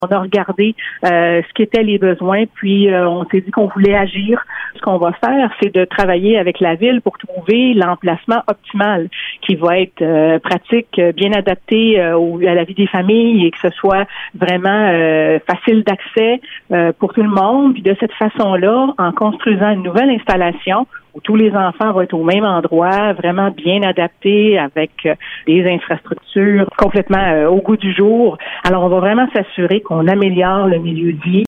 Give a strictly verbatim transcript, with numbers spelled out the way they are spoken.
On a regardé euh, ce qu'étaient les besoins, puis euh, on s'est dit qu'on voulait agir. Ce qu'on va faire, c'est de travailler avec la ville pour trouver l'emplacement optimal qui va être euh, pratique, bien adapté euh, au, à la vie des familles et que ce soit vraiment euh, facile d'accès euh, pour tout le monde. Puis de cette façon-là, en construisant une nouvelle installation où tous les enfants vont être au même endroit, vraiment bien adaptés avec euh, des infrastructures complètement euh, au goût du jour. Alors, on va vraiment s'assurer qu'on améliore le milieu de vie